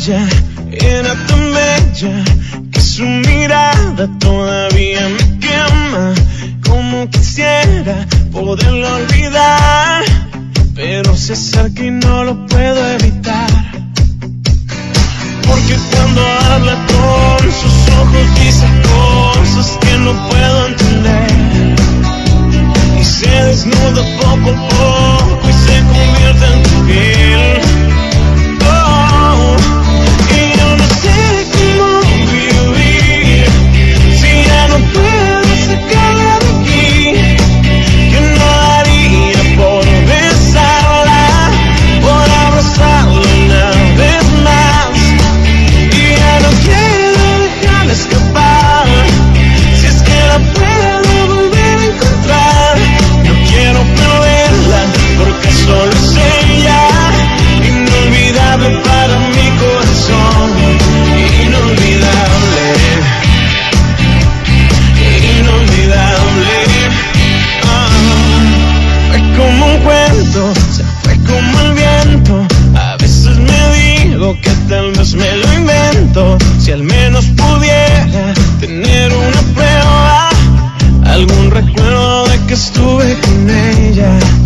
ella era tan bella que su mirada todavía me quema. Como quisiera poderlo olvidar, pero se acerca y no lo puedo evitar. Porque cuando habla con sus ojos dice cosas que no puedo entender, y se desnuda poco a poco y se convierte en tu piel. Oh, y yo no sé cómo vivir si ya no puedo sacarla de aquí. Yo no daría por besarla, por abrazarla una vez más. Y ya no quiero dejarla escapar, si es que la puedo volver a encontrar. No quiero perderla porque solo es ella, inolvidable para mi corazón. Inolvidable, inolvidable. Fue como un cuento, se fue como el viento. A veces me digo que tal vez me lo invento. Si al menos pudiera tener una prueba, algún recuerdo de que estuve con ella.